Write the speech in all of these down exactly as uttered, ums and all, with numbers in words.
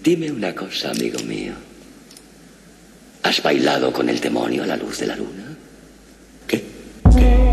Dime una cosa, amigo mío. ¿Has bailado con el demonio a la luz de la luna? ¿Qué? ¿Qué?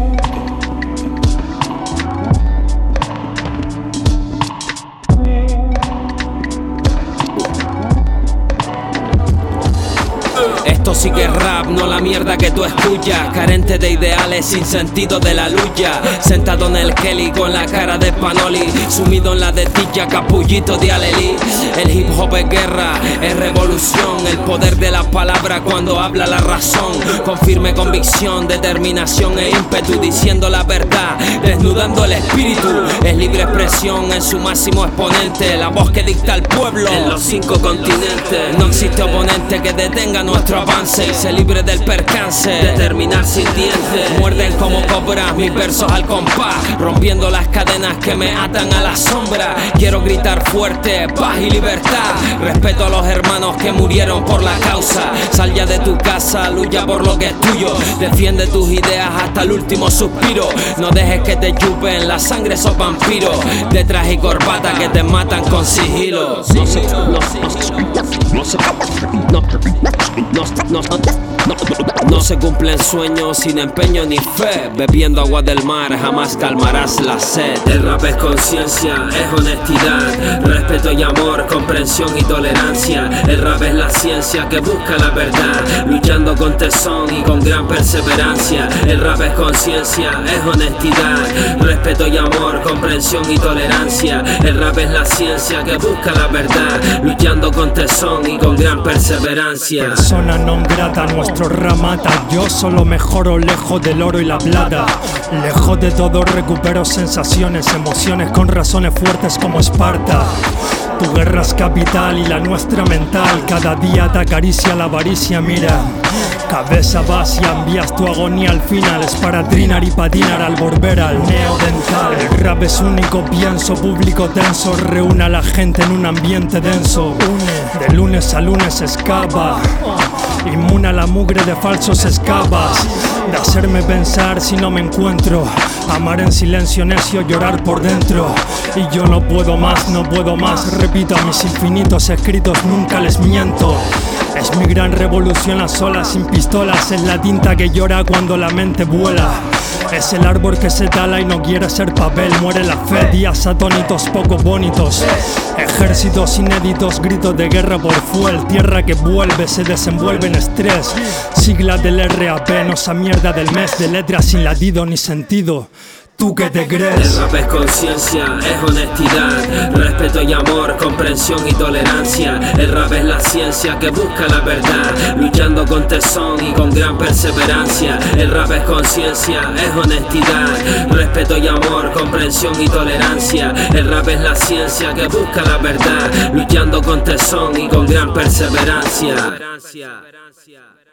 Esto sí que es rap, no la mierda que tú escuchas. Carente de ideales, sin sentido de la lucha. Sentado en el Kelly con la cara de Panoli, sumido en la desdicha, capullito de Alelí. El hip hop es guerra, es revolución. El poder de las palabras cuando habla la razón. Con firme convicción, determinación e ímpetu, diciendo la verdad, desnudando el espíritu. Es libre expresión en su máximo exponente. La voz que dicta el pueblo en los cinco continentes. No existe oponente que detenga nuestro avance y se libre del percance de terminar sin dientes. Muerden como cobras mis versos al compás, rompiendo las cadenas que me atan a la sombra. Quiero gritar fuerte, paz y libertad. Respeto a los hermanos que murieron por la causa. Sal ya de tu casa, lucha por lo que es tuyo. Defiende tus ideas hasta el último suspiro. No dejes que te chupen la sangre esos vampiros de traje y corbata que te matan con sigilo. No se, no, no, no se, no, no, no, no, no se cumplen sueños sin empeño ni fe. Bebiendo agua del mar jamás calmarás la sed. El rap es conciencia, es honestidad, respeto y amor, comprensión y tolerancia. El rap es la ciencia que busca la verdad, luchando con tesón y con gran perseverancia. El rap es conciencia, es honestidad, respeto y amor, comprensión y tolerancia. El rap es la ciencia que busca la verdad, luchando con tesón y con gran perseverancia. Persona non grata, nuestro rap mata. Yo solo mejoro lejos del oro y la plata. Lejos de todo recupero sensaciones, emociones con razones fuertes como Esparta. Tu guerra es capital y la nuestra mental. Cada día te acaricia la avaricia, mira. Cabeza vacía, envías tu agonía al final. Es para trinar y patinar al volver al neodental. El rap es único, pienso, público tenso. Reúne a la gente en un ambiente denso. Une, de lunes a lunes escapa. Inmune a la mugre de falsos escapas. De hacerme pensar si no me encuentro. Amar en silencio necio, llorar por dentro. Y yo no puedo más, no puedo más. Repito a mis infinitos escritos, nunca les miento. Es mi gran revolución a solas, sin pistolas. Es la tinta que llora cuando la mente vuela. Es el árbol que se tala y no quiere ser papel. Muere la fe, días atónitos, poco bonitos. Ejércitos inéditos, gritos de guerra por fuel. Tierra que vuelve, se desenvuelve en estrés. Siglas del R A P, no esa mierda del mes. De letras sin latido ni sentido. ¿Tú qué te crees? El rap es conciencia, es honestidad, respeto y amor, comprensión y tolerancia. El rap es la ciencia que busca la verdad, luchando con tesón y con gran perseverancia. El rap es conciencia, es honestidad, respeto y amor, comprensión y tolerancia. El rap es la ciencia que busca la verdad, luchando con tesón y con gran perseverancia.